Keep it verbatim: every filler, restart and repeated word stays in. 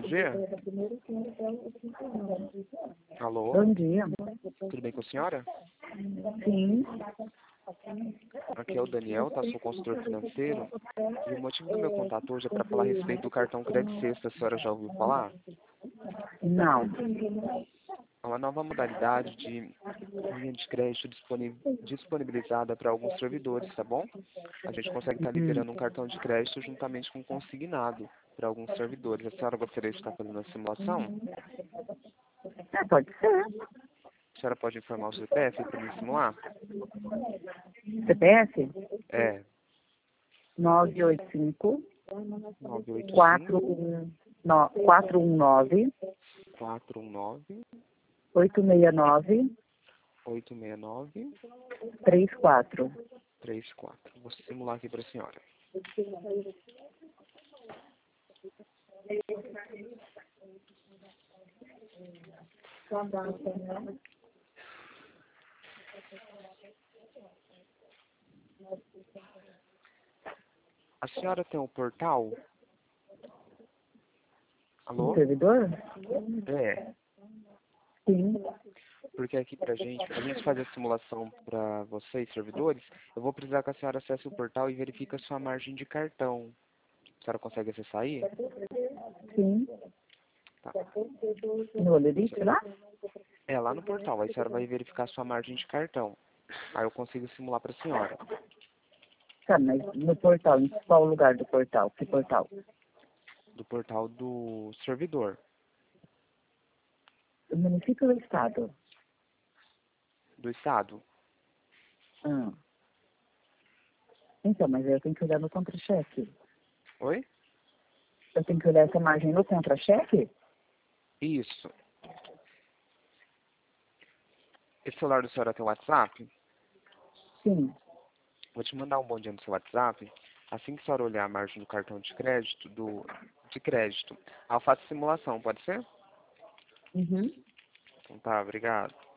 dia. Alô? Bom dia. Tudo bem com a senhora? Sim. Aqui é o Daniel, tá? Sou consultor financeiro. E o motivo do meu contato hoje é para falar a respeito do cartão Crédito Sexta. A senhora já ouviu falar? Não. É uma nova modalidade de linha de crédito disponível, disponibilizada para alguns servidores, tá bom? A gente consegue estar liberando um cartão de crédito juntamente com um consignado para alguns servidores. A senhora gostaria de estar fazendo a simulação? É, pode ser. A senhora pode informar o C P F para me simular? C P F? É. nove oito cinco, nove oito quatro cinco, um nove, quatro um nove, quatro um nove, oito seis nove, oito seis nove, três quatro. três quatro. Vou simular aqui para a senhora. A senhora tem um portal? Alô? Um servidor? É. Sim. Porque aqui pra gente, pra gente fazer a simulação para vocês, servidores, eu vou precisar que a senhora acesse o portal e verifique a sua margem de cartão. A senhora consegue acessar aí? Sim. Tá. No Olerite lá? É, lá no portal. Aí a senhora vai verificar a sua margem de cartão. Aí eu consigo simular para a senhora. Tá, mas no portal, em qual lugar do portal? Que portal? Do portal do servidor. O município ou o estado? Do estado. Ah. Então, mas eu tenho que olhar no contra-cheque. Oi? Eu tenho que olhar essa margem no contra-cheque? Isso. Esse celular do senhora tem WhatsApp? Sim. Vou te mandar um bom dia no seu WhatsApp. Assim que a senhora olhar a margem do cartão de crédito, do, de crédito, aí eu faço simulação, pode ser? Uhum. Então tá, obrigado.